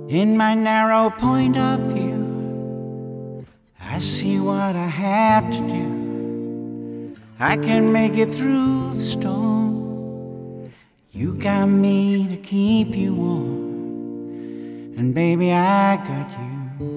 In my narrow point of view, I see what I have to do. I can make it through the storm. You got me to keep you warm, and baby, I got you.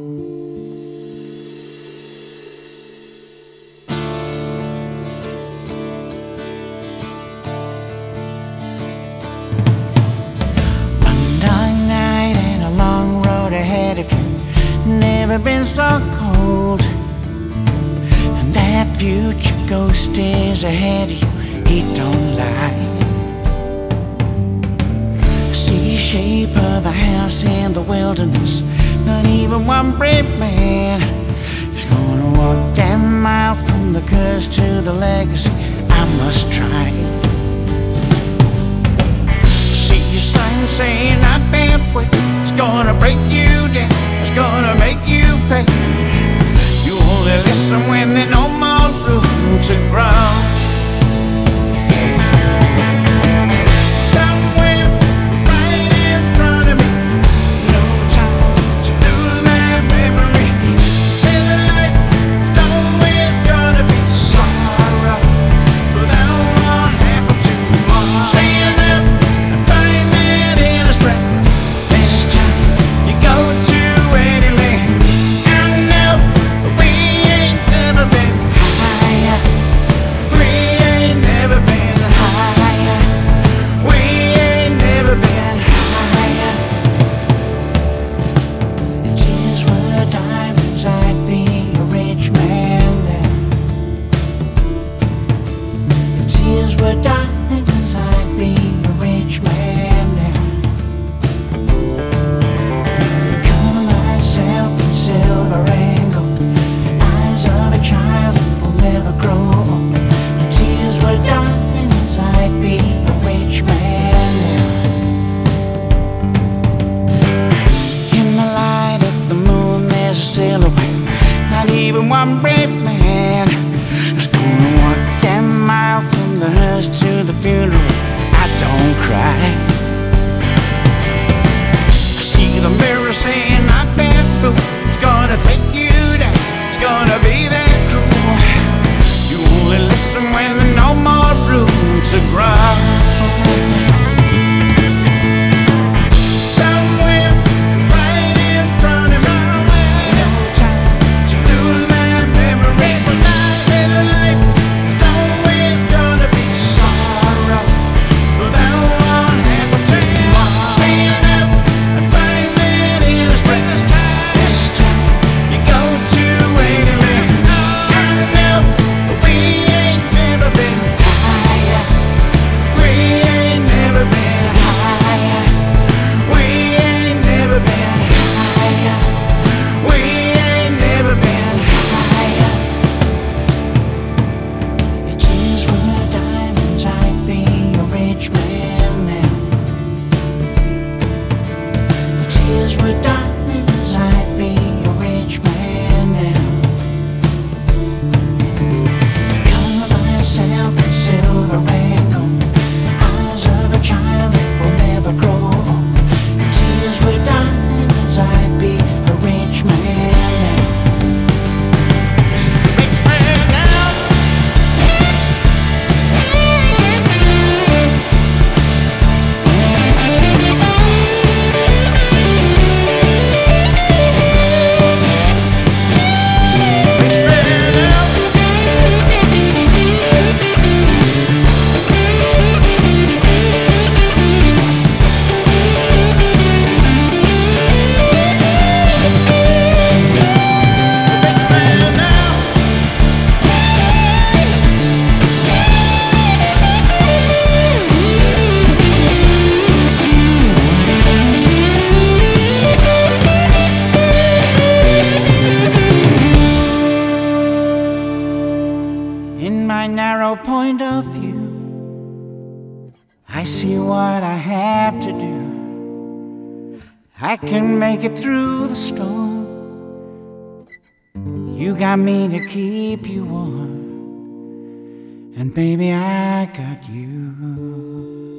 Never been so cold, and that future ghost is ahead of you, he don't lie. See the shape of a house in the wilderness, not even one brave man is gonna walk that mile from the curse to the legacy. I must try. See your sign saying not that way, it's gonna break you down, it's gonna make you pay. You only listen when there's no more room to grow. Somewhere right in front of me, no time to lose my memory. In life, there's always gonna be sorrow, but that won't happen tomorrow. Stand up and find that inner strength. This time you go to any length. And no, we ain't never been higher. We ain't never been higher. We ain't never been higher. If tears were diamonds, I'd be a rich man now. If tears were diamonds, I'd be a rich man now. Color myself in silver and gold, eyes of a child who will never grow old. If tears were diamonds, I'd be a rich man now. In the light of the moon, there's a silhouette. Not even one brave man is gonna walk that mile from the hearse to the funeral. I don't cry. I see the mirror saying not that fool. It's gonna take you down, it's gonna be that cruel. You only listen when there's no more room to grow. Somewhere right in front of me, no time to lose my memory. In life, there's always gonna be sorrow, but that won't happen tomorrow. Stand up and find that inner strength. This time you go to any length. And no, we ain't never been higher. We ain't never been higher. We ain't never been higher. We ain't never been higher. If tears were diamonds, I'd be a rich man now. If tears were diamonds, I'd be a rich man now. Color myself in silver and gold, eyes of a child that will never grow old. If tears were diamonds, I'd be a rich man now. Rich man now. Rich man now. Rich man now. In my narrow point of view, I see what I have to do. I can make it through the storm. You got me to keep you warm, and baby, I got you.